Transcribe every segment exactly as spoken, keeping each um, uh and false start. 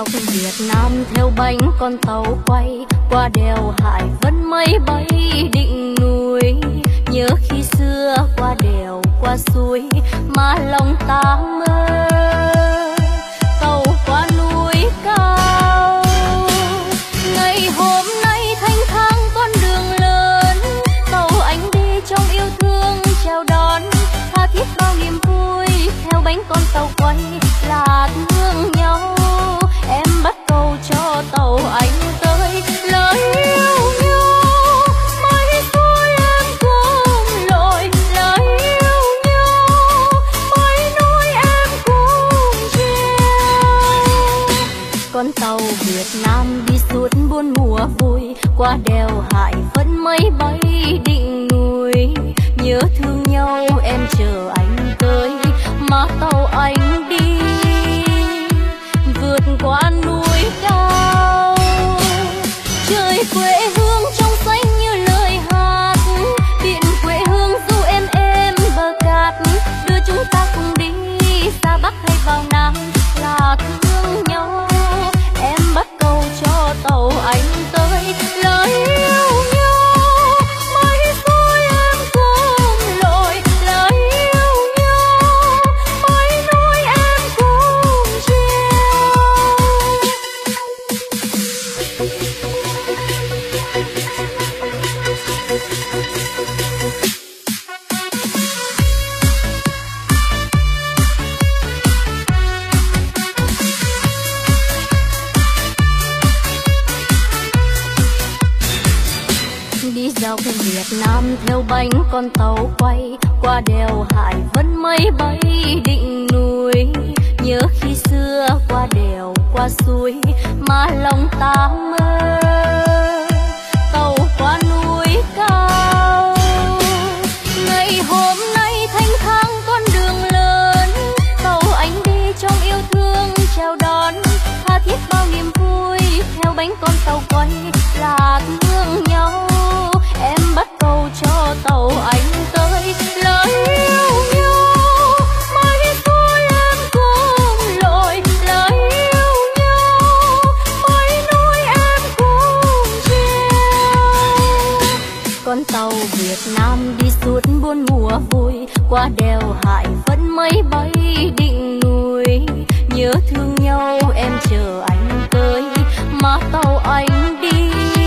dọc Việt Nam theo bánh con tàu quay qua đèo Hải Vân mây bay định núi. Nhớ khi xưa qua đèo qua suối mà lòng ta mơ. Tàu qua núi cao ngày hôm nay thanh thang con đường lớn. Tàu anh đi trong yêu thương chào đón, tha thiết bao niềm vui theo bánh con tàu quay là thương nhau. Em bắt cầu cho tàu anh tới lời yêu nhau, mãi thôi em cùng lội lời yêu nhau, mãi nói em cùng chiều. Con tàu Việt Nam đi suốt buôn mùa vui qua đèo Hải Vân mây bay định núi. Nhớ thương nhau em chờ anh tới mà tàu anh đi vượt qua núi cao. Trời quê hương trong xanh như lời hát, biển quê hương du em em bờ cát. Đưa chúng ta cùng đi xa Bắc hay vào Nam là thương nhau. Em bắt cầu cho tàu anh tới lời yêu nhau, mãi thôi em cùng lội lời yêu nhau, mãi nói em cùng chiều. Đi dọc Việt Nam theo bánh con tàu quay qua đèo Hải Vân mây bay định núi. Nhớ khi xưa qua đèo qua suối mà lòng ta mơ. Tàu qua núi cao ngày hôm nay thanh thang con đường lớn. Tàu anh đi trong yêu thương chào đón, tha thiết bao niềm vui theo bánh con tàu quay là thương nhau. Em bắt cầu cho tàu anh tới lời yêu nhau, mãi thôi em cùng lội lời yêu nhau, mãi nói em cùng chiều. Con tàu Việt Nam đi suốt buôn mùa vui qua đèo Hải Vân mây bay định núi. Nhớ thương nhau em chờ anh tới mà tàu anh đi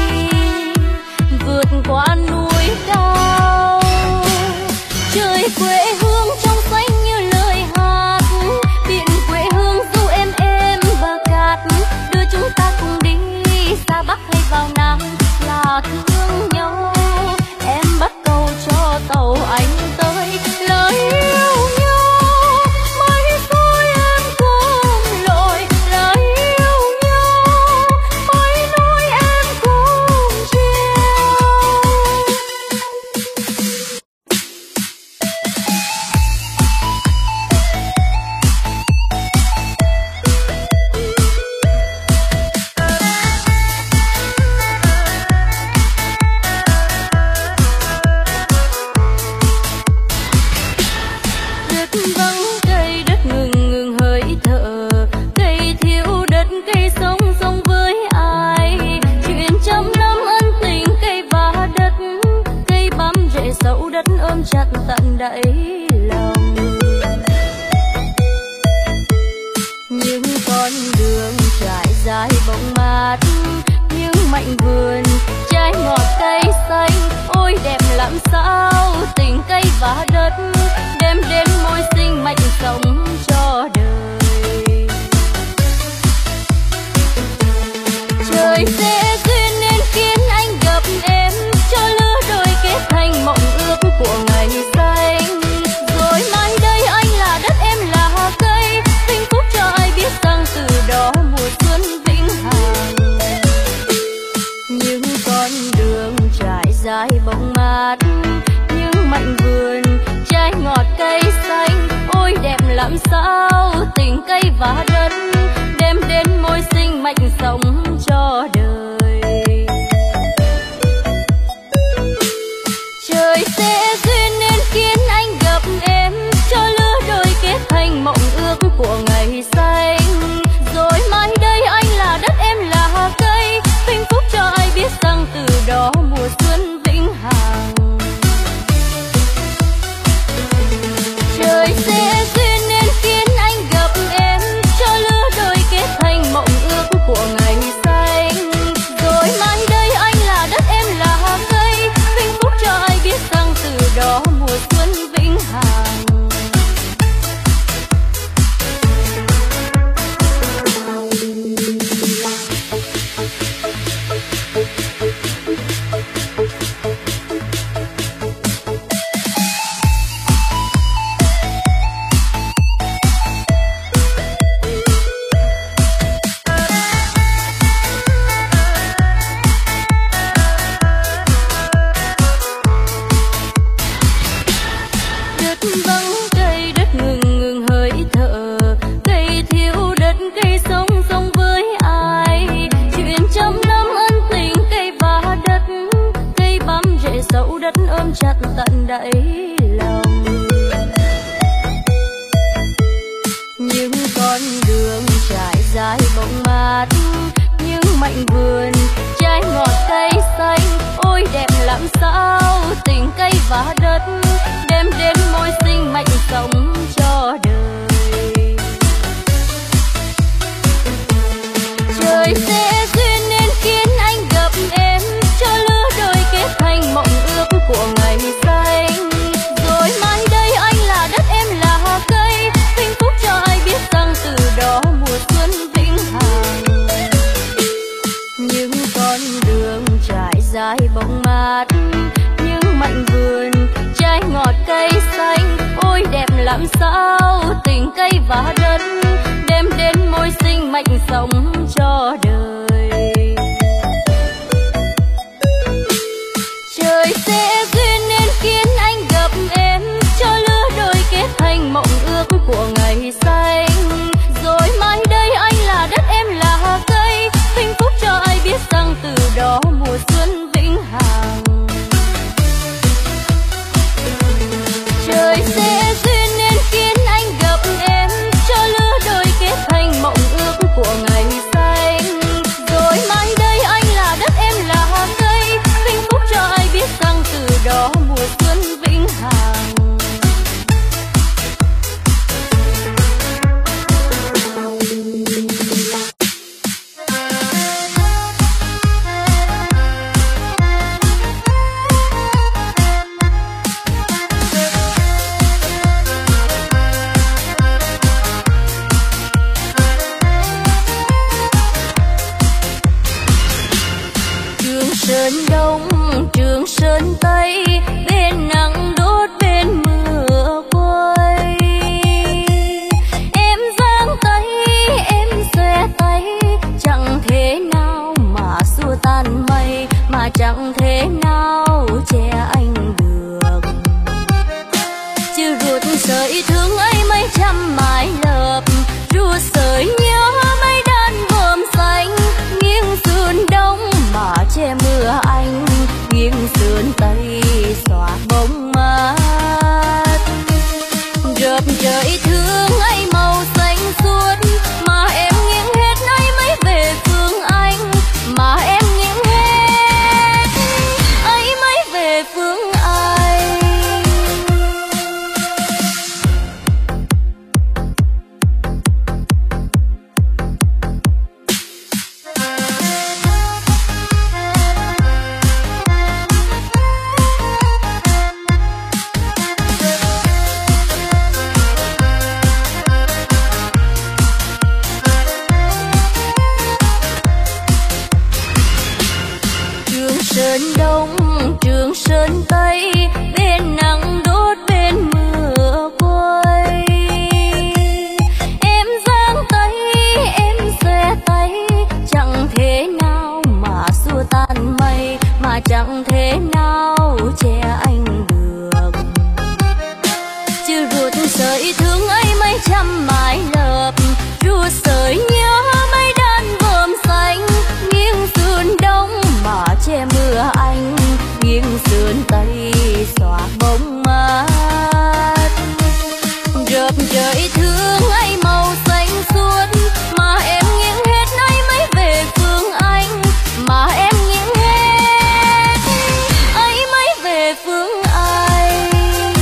vượt qua núi cao. Trời quê hương trong xanh như lời hát, biển quê hương du em em bờ cát. Đưa chúng ta cùng đi xa Bắc hay vào Nam là thương nhau. Em bắt cầu cho tàu anh tới lời yêu nhau, mãi thôi em cùng lội lời yêu nhau, mãi nói em cùng chiều. Đất vắng cây đất ngừng ngừng hơi thở, cây thiếu đất cây sống sống với ai. Chuyện trăm năm ân tình cây và đất, cây bám rễ sâu đất ôm chặt tận đáy lòng. Những con đường trải dài bóng mát, những mảnh vườn trái ngọt cây xanh. Ôi đẹp làm sao tình cây và đất đem đến môi sinh mạch sống cho đời. Trời sẽ duyên nên khiến anh gặp em, cho lứa đôi kết thành mộng ước của ngày xanh. Rồi mai đây anh là đất em là cây, hạnh phúc cho ai biết rằng từ đó mùa xuân vĩnh hằng. Những con đường trải dài bóng mát, những mảnh vườn trái ngọt cây xanh. Ôi đẹp làm sao tình cây và đất đem đến môi sinh mạch sống cho đời. Trời sẽ duyên nên khiến anh gặp em, cho lứa đôi kết thành mộng ước của ngày xanh. Rồi mai đây anh mạnh vườn trái ngọt cây xanh. Ôi đẹp làm sao tình cây và đất đem đến môi sinh mạnh sống cho đời. Trời sẽ duyên nên khiến anh gặp em, cho lứa đôi kết thành mộng ước của ngày xanh. Rồi mai đây anh là đất, em là cây, hạnh phúc cho ai biết rằng từ đó mùa xuân vĩnh hằng. Những con đường trải dài bóng mát, những mảnh vườn trái ngọt cây xanh. Ôi đẹp làm sao tình cây và đất đem đến môi sinh mạnh sống cho đời. Trời sẽ duyên nên khiến anh gặp em, cho lứa đôi kết thành mộng ước của ngày xanh. Rồi mai đây anh là đất, em là cây, hạnh phúc cho ai biết rằng từ đó mùa xuân vĩnh hằng. Trời sẽ duyên nên khiến anh gặp em, cho lứa đôi kết thành mộng ước của ngày xanh. Rồi mai đây anh là đất, em là cây, hạnh phúc cho ai biết rằng từ đó mùa xuân vĩnh hằng. Sơn đông Trường Sơn tây, bên nắng đốt bên mưa quay. Em giang tay em xòe tay, chẳng thế nào mà xua tan mây, mà chẳng thế nào che anh được. Chưa ruột sợi thương ấy mấy trăm mái lợp, ruột sợi nhớ mấy đàn vườn xanh. Nghiêng sườn đông mà che mưa anh, nghiêng sườn tây xóa bóng mát. Rợp trời thương ấy màu xanh suốt, mà em nghiêng hết ấy mới về phương anh. Mà em nghiêng hết ấy mới về phương anh. Sơn đông Trường Sơn tây, bên nắng đốt bên mưa quay. Em giang tay em xòe tay, chẳng thế nào mà xua tan mây, mà chẳng thế nào che anh được. Chưa ruột sợi thương ấy mấy trăm mái lợp, ruột sợi nhớ mấy đàn vườn xanh. Nghiêng sườn đông mà che mưa anh, nghiêng sườn tây xóa bóng mát. Rợp trời thương ấy màu xanh suốt, mà em nghiêng hết ấy mới về phương anh. Mà em nghiêng hết ấy mới về phương anh.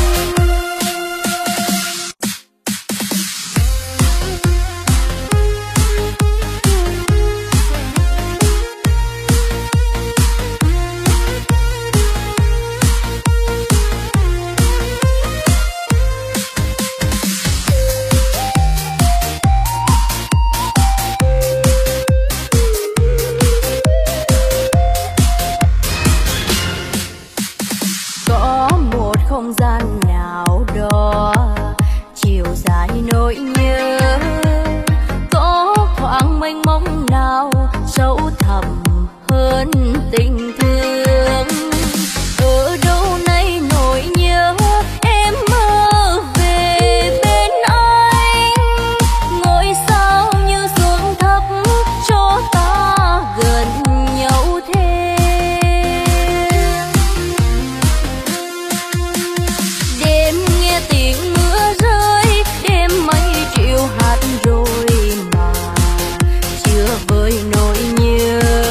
Không gian nào đó chiều dài nỗi nhớ, có khoảng mênh mông nào sâu thẳm hơn tình thương. Ở đâu nay nỗi nhớ em mơ về bên anh, ngôi sao như xuống thấp cho ta gần nhau thêm. Đêm nghe tiếng mưa rơi, đêm mây triệu hạt rồi mà chưa vơi nỗi nhớ.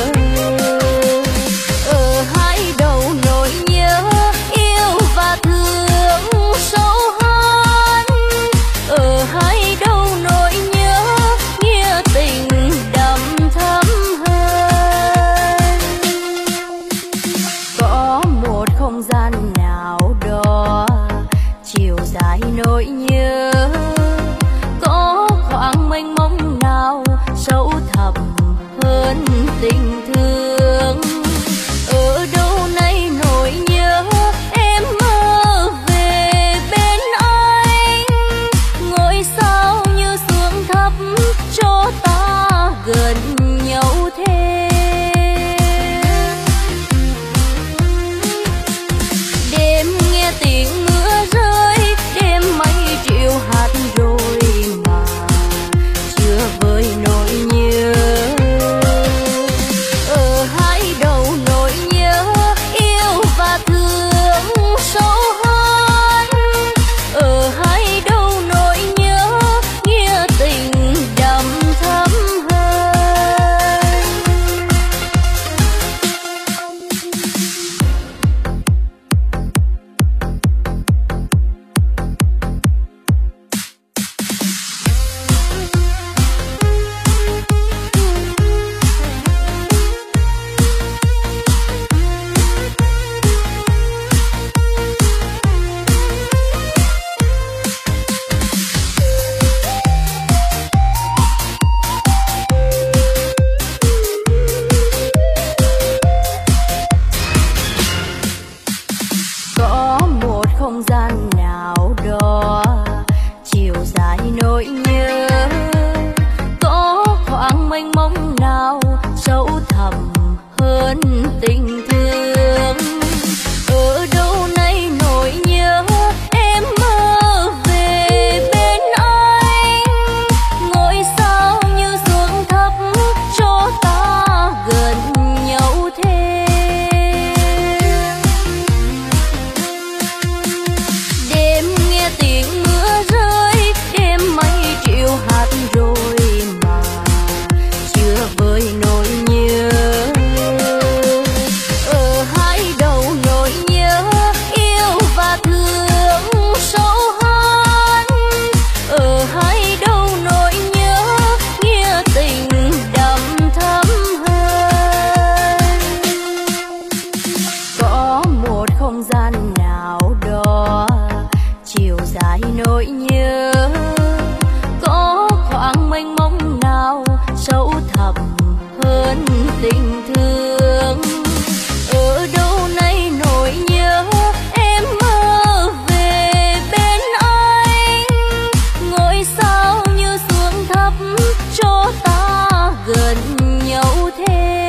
tình thương. Ở đâu nay nỗi nhớ em mơ về bên anh, ngôi sao như xuống thấp cho ta gần nhau thêm.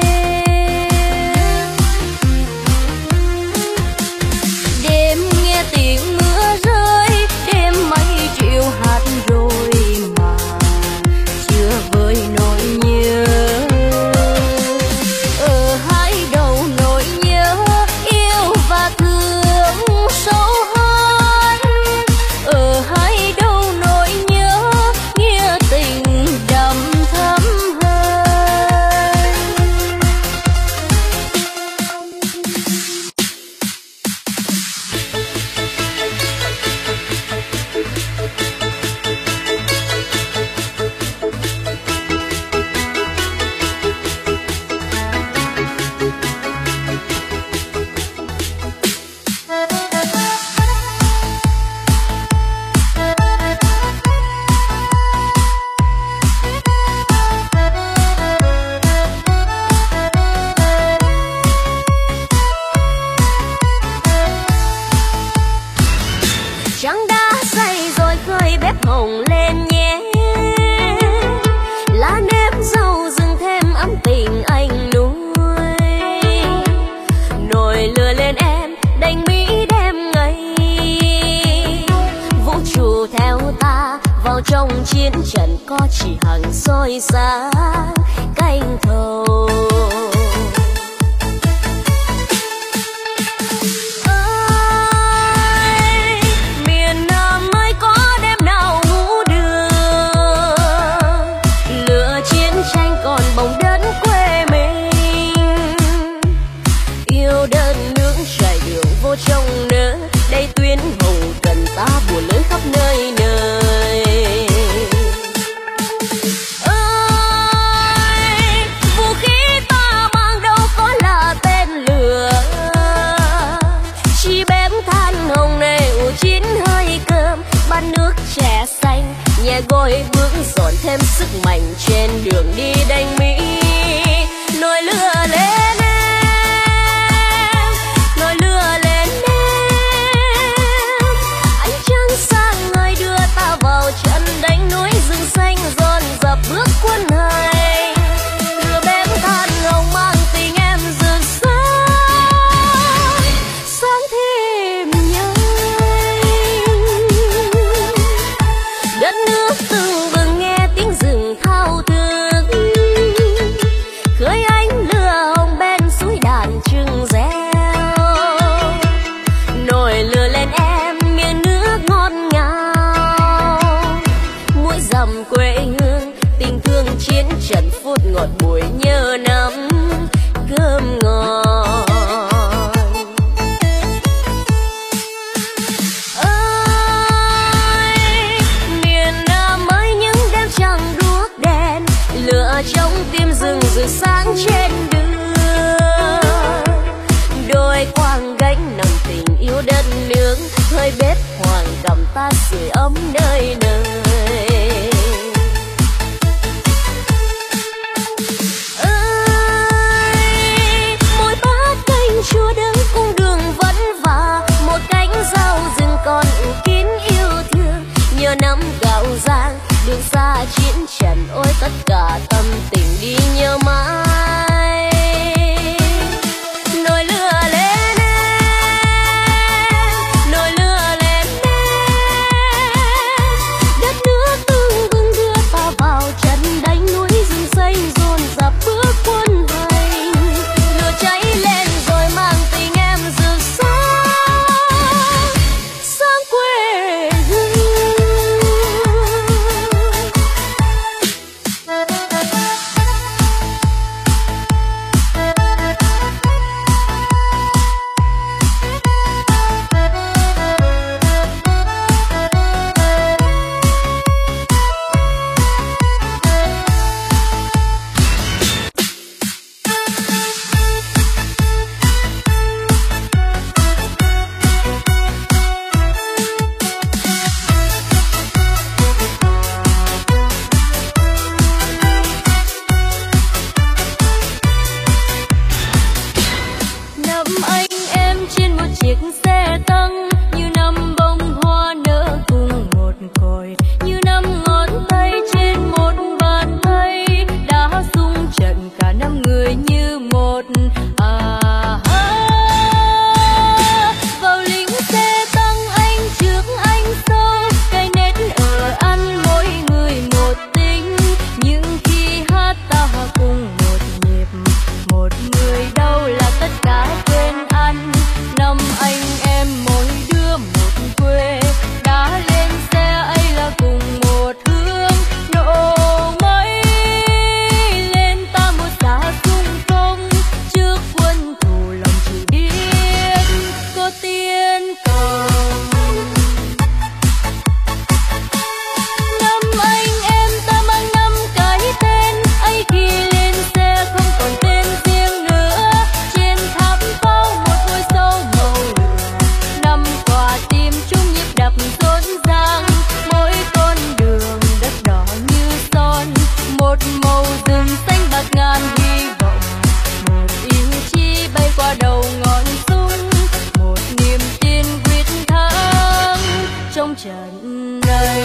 Đêm nghe tiếng mưa rơi, đêm mây triệu hạt rồi mà chưa vơi nỗi nhớ. Ở hai đầu nỗi nhớ yêu và thương sâu hơn, ở hai đầu nỗi nhớ nghĩa tình đậm thắm hơn. Trăng đã say rồi khơi bếp hồng lên nhé, lá nếp rau rừng thêm ấm tình anh nuôi. Nồi lửa lên em đành mỹ đêm ngày, vũ trụ theo ta vào trong chiến trận có chỉ hằng soi sáng canh thầu. Trong nỡ đây tuyến hồng cần ta buồn lưới khắp nơi nơi. Ơi, vũ khí ta mang đâu có là tên lửa, chỉ bếp than hồng nêu chín hơi cơm, bát nước chè xanh nhẹ gối bước dọn thêm sức mạnh trên đường đi đánh Mỹ. Nồi lửa lên em, nồi lửa lên vào trận đánh núi rừng xanh dồn dập bước quân hành. Lửa bếp than hồng mang tình em rực sáng, sáng thêm nhớ. Đất nước từng bừng nghe tiếng rừng thao thức, khơi ánh lửa hồng bên suối đàn trưng reo. Nồi lửa lên em miếng nước ngọt ngào, dầm quê hương tình thương chiến trận phút ngọt bùi nhớ năm cơm ngon. Ơi, miền Nam ơi những đêm trăng đuốc đèn, lửa trong tim rừng rực sáng trên đường. Đôi quang gánh nặng tình yêu đất nước, hơi bếp hoàng cầm ta sưởi ấm nơi nơi. Chúa đứng cung đường vẫn vả, một cánh rau rừng còn kín yêu thương. Nhờ năm gạo giang đường xa chiến trận, ôi tất cả tâm tình đi nhớ mãi. Nồi lửa lên em, nồi lửa lên em, đất nước từng bừng đưa ta vào trận đánh núi rừng xanh dồn dập bước quân hành. Lửa cháy lên mang tình em rực sáng, sáng quê hương. trần này.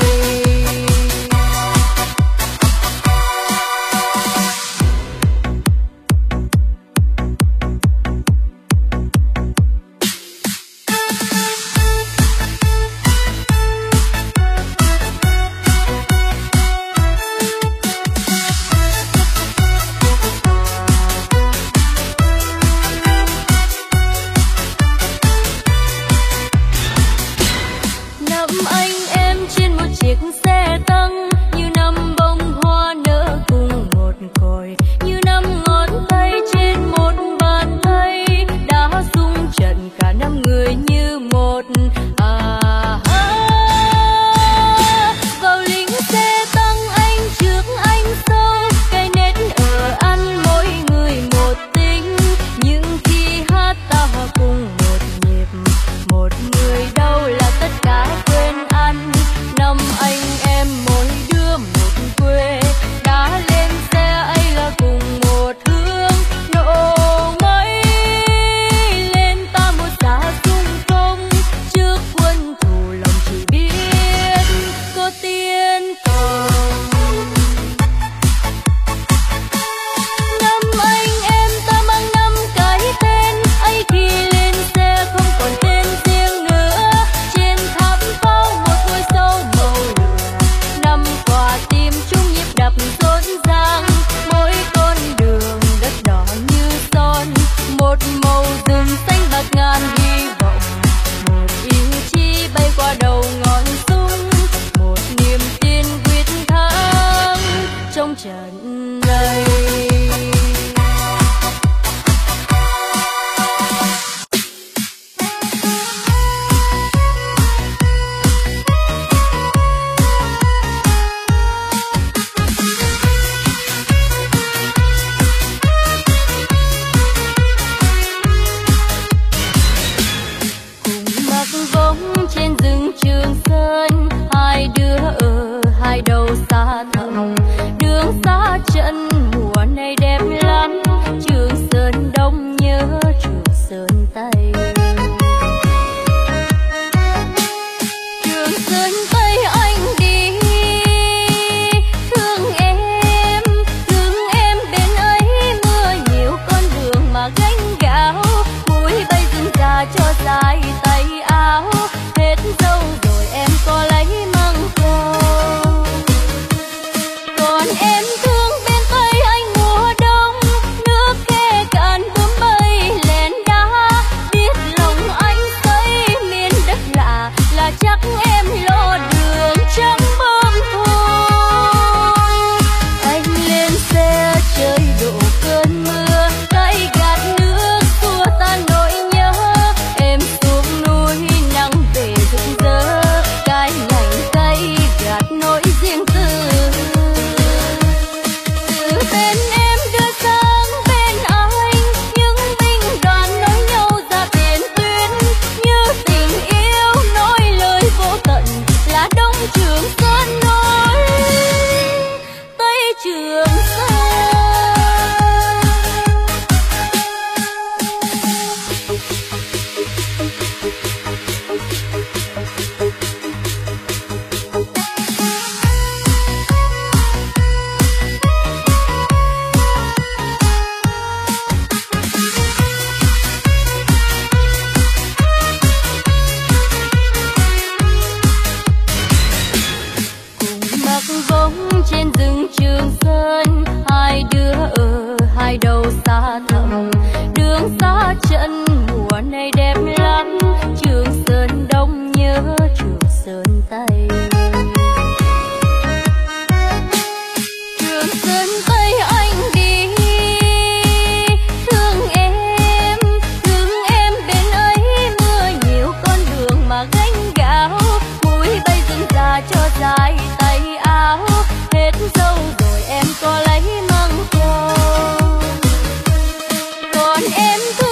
Còn em thương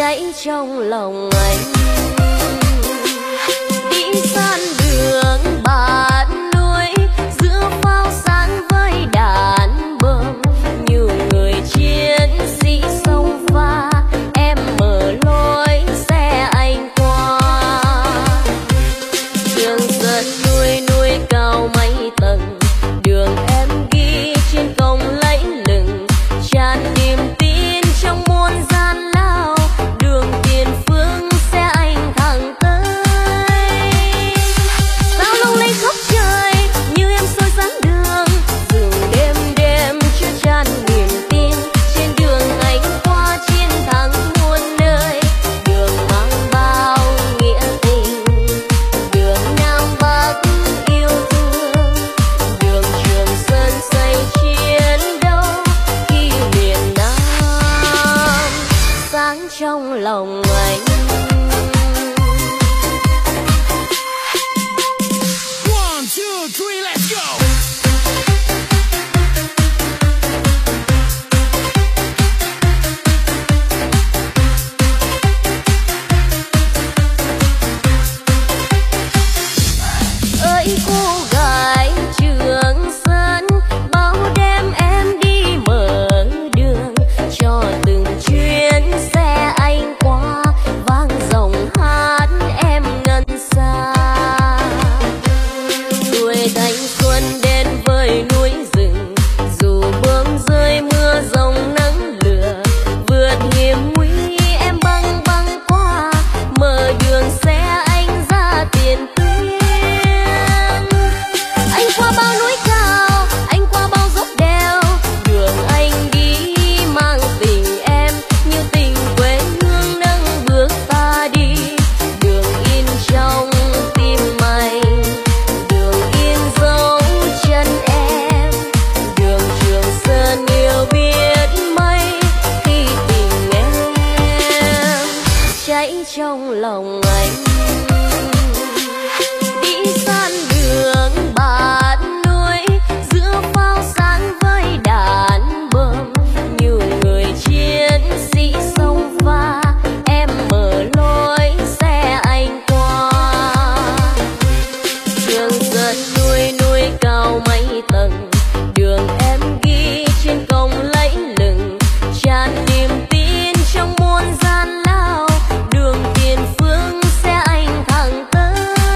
cháy trong lòng anh. Đi san đường bạn núi giữa pháo sáng với đàn bông, nhiều người chiến sĩ sông pha em mở lối xe anh qua. Đường dẫn núi núi cao mấy tầng, đường em ghi trên cổng lấy lừng, tràn niềm tin trong muôn gian lao, đường tiền phương xe anh thẳng tới. Sao lung linh khắp trời như em soi sáng đường, rừng đêm đêm chứa chan niềm tin, trên đường anh qua chiến thắng muôn nơi, đường mang bao nghĩa tình, đường Nam Bắc yêu thương, đường Trường Sơn xây chiến đấu khi miền Nam sáng trong lòng anh. One, two, three, let's go! Ơi cô gái Trường Sơn, bao đêm em đi mở đường cho từng chuyến xe anh qua, vang dòng hát em ngân xa. Tuổi thanh xuân đến với núi rừng, dù bướm rơi mưa rông nắng lửa, vượt hiểm nguy em băng băng qua, mở đường xe anh ra tiền tuyến. Anh qua bao núi cao, anh qua bao dốc đèo, đường anh đi mang tình em như tình quê hương nâng bước ta đi, đường in trong tim anh, đường in dấu chân em, đường Trường Sơn yêu biết mấy khi tình em cháy trong lòng anh. Đi san đường bạn núi giữa pháo sáng với đàn bông, nhiều người chiến sĩ sông pha em mở lối xe anh qua. Đường dẫn núi núi cao mấy tầng, đường em ghi trên cổng lấy lừng, tràn niềm tin trong muôn gian lao, đường tiền phương xe anh thẳng tới.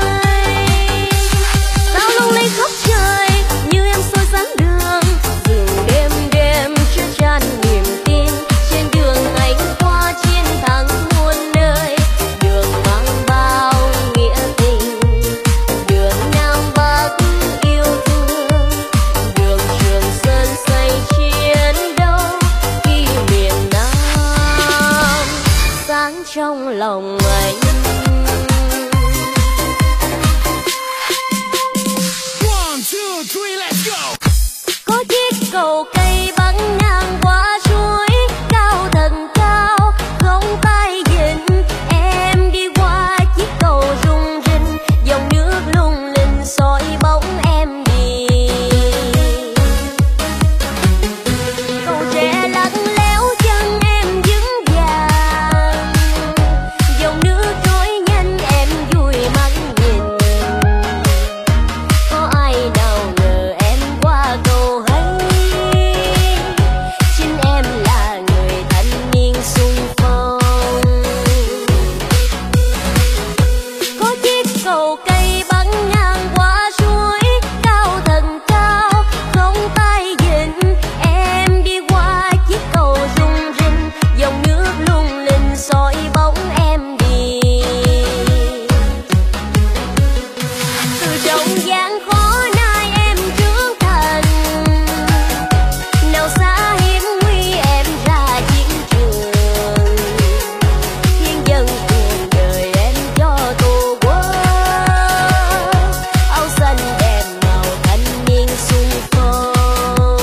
Sao lung linh khắp trời như em soi sáng đường, rừng đêm đêm chứa chan niềm tin, trên đường anh qua chiến thắng muôn nơi, đường mang bao nghĩa tình, đường Nam Bắc yêu thương, đường Trường Sơn xây chiến đấu khi miền Nam sáng trong lòng anh. One, two, three, let's go! Có chiếc cầu cây bắn ngang qua suối cao thật cao, không tay vịn em đi qua chiếc cầu rung rinh, dòng nước lung linh soi bóng em đi. Cầu tre lạnh lẽo chân em vững vàng, dòng nước trôi nhanh em vui mắt nhìn. Có ai nào ngờ em qua cầu hay, chính em là người thanh niên xung phong. Có chiếc cầu cây bắn ngang qua suối cao thật cao, không tay vịn em đi qua chiếc cầu rung rinh, dòng nước lung linh soi bóng em đi. Từ trong gian khó nay em trưởng thành, nào xa hiểm nguy em ra chiến trường, hiến dâng cuộc đời em cho tổ quốc, áo xanh đẹp màu thanh niên xung phong.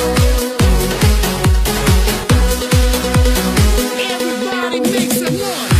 Everybody make some noise!